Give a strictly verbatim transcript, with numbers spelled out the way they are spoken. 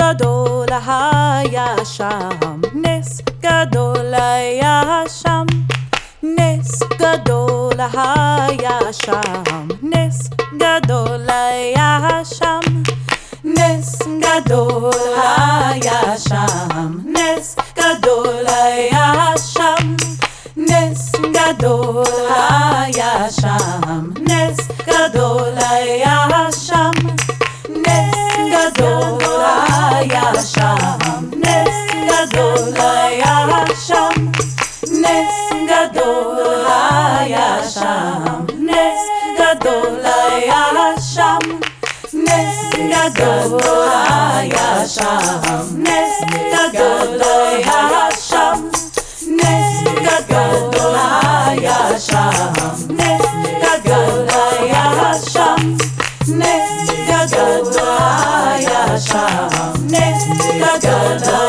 גדול היה שם, נס גדול היה שם, נס גדול היה שם, נס גדול היה שם, נס גדול היה שם, נס גדול היה שם, נס גדול היה שם, נס גדול היה שם, נס גדול היה שם, נס גדול היה שם, נס גדול היה שם, נס גדול היה שם, נס גדול היה שם, נס גדול היה שם, נס גדול היה שם, נס גדול היה שם, נס גדול היה שם, נס גדול